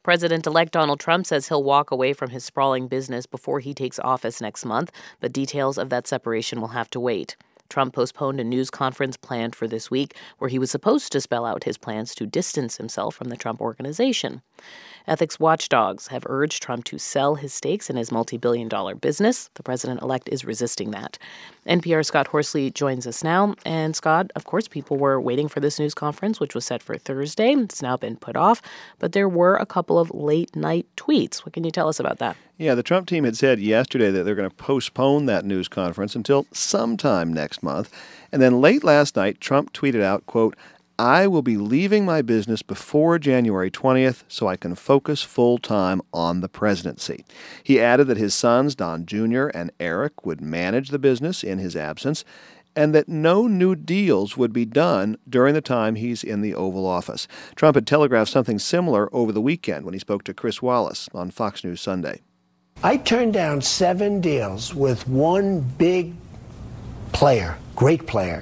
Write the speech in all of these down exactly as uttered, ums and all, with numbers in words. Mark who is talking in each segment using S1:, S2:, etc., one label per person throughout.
S1: President-elect Donald Trump says he'll walk away from his sprawling business before he takes office next month, but details of that separation will have to wait. Trump postponed a news conference planned for this week where he was supposed to spell out his plans to distance himself from the Trump Organization. Ethics watchdogs have urged Trump to sell his stakes in his multi-billion dollar business. The president-elect is resisting that. N P R's Scott Horsley joins us now. And Scott, of course, people were waiting for this news conference, which was set for Thursday. It's now been put off, but there were a couple of late-night tweets. What can you tell us about that?
S2: Yeah, the Trump team had said yesterday that they're going to postpone that news conference until sometime next month. And then late last night, Trump tweeted out, quote, "I will be leaving my business before January twentieth so I can focus full-time on the presidency." He added that his sons, Don Junior and Eric, would manage the business in his absence, and that no new deals would be done during the time he's in the Oval Office. Trump had telegraphed something similar over the weekend when he spoke to Chris Wallace on Fox News Sunday.
S3: I turned down seven deals with one big player, great player,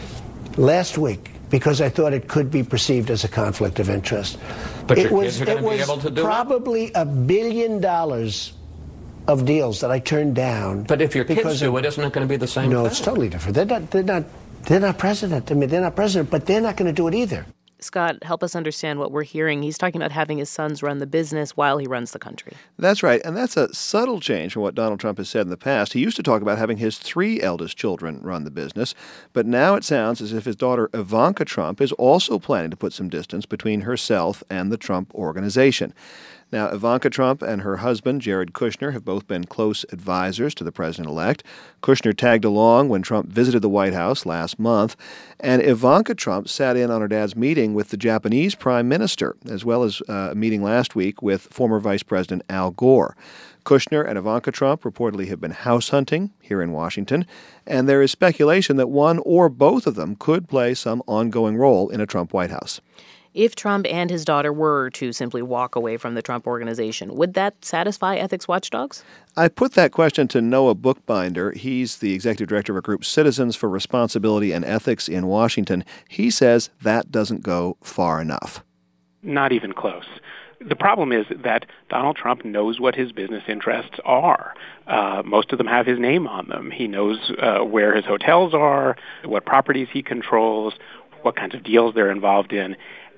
S3: last week because I thought it could be perceived as a conflict of interest.
S4: But
S3: it
S4: your
S3: was,
S4: kids are going to be able to do
S3: probably
S4: it?
S3: a billion dollars of deals that I turned down.
S4: But if your kids do
S3: of,
S4: it, isn't it going to be the same
S3: no,
S4: thing?
S3: it's totally different. They're not, they're not, they're not president. I mean, they're not president, but they're not going to do it either.
S1: Scott, help us understand what we're hearing. He's talking about having his sons run the business while he runs the country.
S2: That's right, and that's a subtle change from what Donald Trump has said in the past. He used to talk about having his three eldest children run the business, but now it sounds as if his daughter Ivanka Trump is also planning to put some distance between herself and the Trump Organization. Now, Ivanka Trump and her husband, Jared Kushner, have both been close advisors to the president-elect. Kushner tagged along when Trump visited the White House last month, and Ivanka Trump sat in on her dad's meeting with the Japanese prime minister, as well as uh, a meeting last week with former Vice President Al Gore. Kushner and Ivanka Trump reportedly have been house hunting here in Washington, and there is speculation that one or both of them could play some ongoing role in a Trump White House.
S1: If Trump and his daughter were to simply walk away from the Trump Organization, would that satisfy ethics watchdogs?
S2: I put that question to Noah Bookbinder. He's the executive director of a group, Citizens for Responsibility and Ethics in Washington. He says that doesn't go far enough.
S5: Not even close. The problem is that Donald Trump knows what his business interests are. Uh, most of them have his name on them. He knows uh, where his hotels are, what properties he controls, what kinds of deals they're involved in.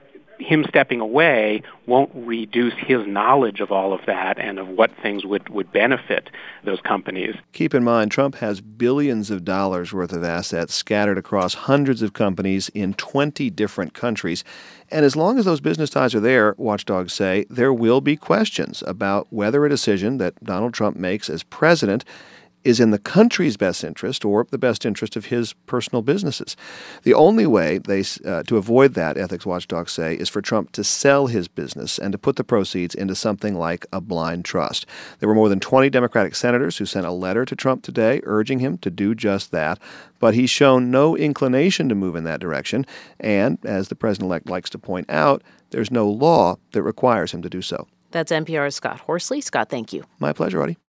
S5: Him stepping away won't reduce his knowledge of all of that and of what things would, would benefit those companies.
S2: Keep in mind, Trump has billions of dollars worth of assets scattered across hundreds of companies in twenty different countries. And as long as those business ties are there, watchdogs say, there will be questions about whether a decision that Donald Trump makes as president is in the country's best interest or the best interest of his personal businesses. The only way they uh, to avoid that, ethics watchdogs say, is for Trump to sell his business and to put the proceeds into something like a blind trust. There were more than twenty Democratic senators who sent a letter to Trump today urging him to do just that, but he's shown no inclination to move in that direction, and, as the president-elect likes to point out, there's no law that requires him to do so.
S1: That's N P R's Scott Horsley. Scott, thank you.
S2: My pleasure, Audie.